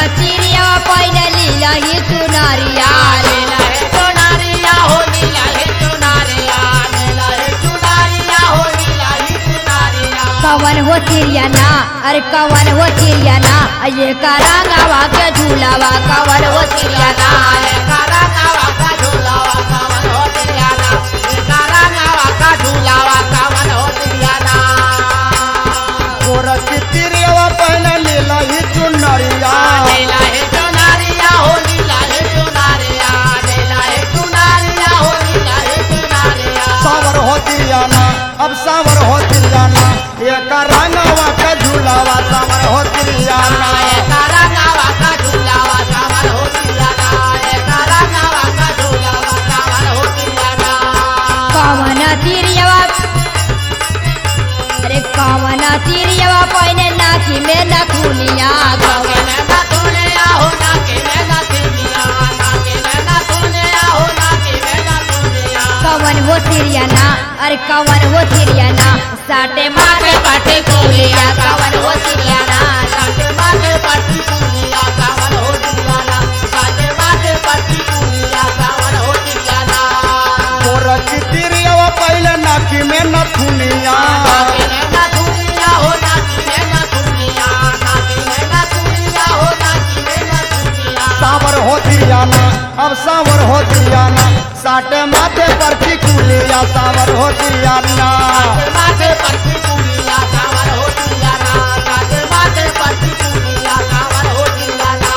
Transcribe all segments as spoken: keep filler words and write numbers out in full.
तिरिया पहले लीला ही चुनारिया लीला है चुनारिया हो लीला है चुनारिया लीला है चुनारिया हो लीला है चुनारिया कवन हो तिरिया ना अरे कवन हो तिरिया ना ये करांगावा के झूलावा कवन हो तिरिया ना ये करांगावा का झूलावा कवन हो तिरिया ना ये करांगावा का झूलावा कवन हो तिरिया ना गोरख तिरिया पहले लीला ही चुनरिया लीला है चुनारिया हो लीला है चुनारिया लीला है चुनारिया हो लीला है चुनारिया सावर हो तिरियाना अब सावर हो तिरियाना ये करांगावा का झूलावा सावर हो तिरियाना ये करांगावा का झूलावा कवन हो तिरिया ना ये करांगावा का झूलावा कवन हो तिरिया ना कवन तिरिया अरे कवन तिरिया पहले नाकी में नथुनिया नाके में ना दुनिया हो नाके में ना दुनिया नाके में ना दुनिया हो नाके में ना दुनिया कवन हो तिरिया ना अरे कवन हो तिरिया ना साटे माटे पाटे कुलिया कवन हो तिरिया ना साथे माथे पट्टी कुलिया कावन हो तिरिया ना साथे माथे पट्टी कुलिया कावन हो तिरिया ना गोरख तिरिया पहले नाकी में नथुनिया नाके में ना दुनिया हो नाके में ना दुनिया नाके में ना दुनिया हो नाके में ना दुनिया सावर हो तिरियाना अब सावर हो तिरियाना साटे माथे पर कुलिया सावर हो तिरियाना साथे माथे पट्टी कुलिया कावन हो तिरिया ना साथे माथे पट्टी कुलिया कावन हो तिरिया ना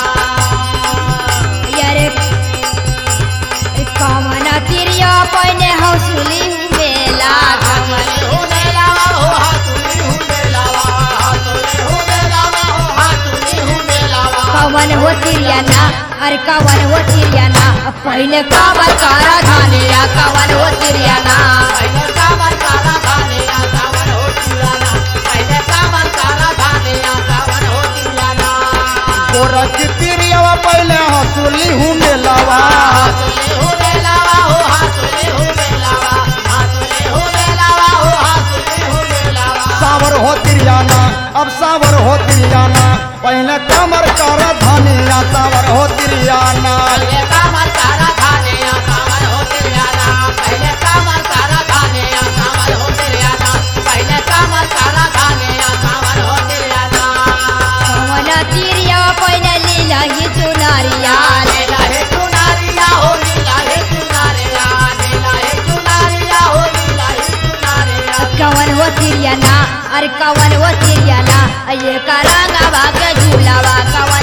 यारे कवन तिरिया पहले हौसुली मेला हाथोले हुने लावा हो हाथोले हुने लावा हाथोले हुने लावा हो हाथोले हुने लावा कवन हो तिरिया ना अरे कवन हो तिरिया ना पहले काबर कारा धानिया कवन हो तिरिया ना पहले कामर कारा धानिया कावन हो तिरियाना पहले कामर कारा धानिया कावन हो तिरियाना गोरख तिरिया पहले हंसुली हूँ मेलावा हाथोले हुने लावा हो हाथोले हुने लावा हाथोले हुने लावा हो हाथोले हुने लावा सावर हो तिरियाना अब सावर हो तिरियाना पहले कमर कर धनिया सावर हो तिरियाना पहले कामर कारा धानिया कावन हो तिरियाना पहले कामर कारा धानिया कावन हो तिरियाना पहले कामर कारा धानिया कावन हो तिरियाना कवन तिरिया पहले लीला ही चुनारिया लीला है चुनारिया हो लीला है चुनारिया लीला है चुनारिया हो लीला है चुनारिया कवन हो तिरिया ना अरे कवन हो तिरिया ना ये करांगावा के झूलावा कवन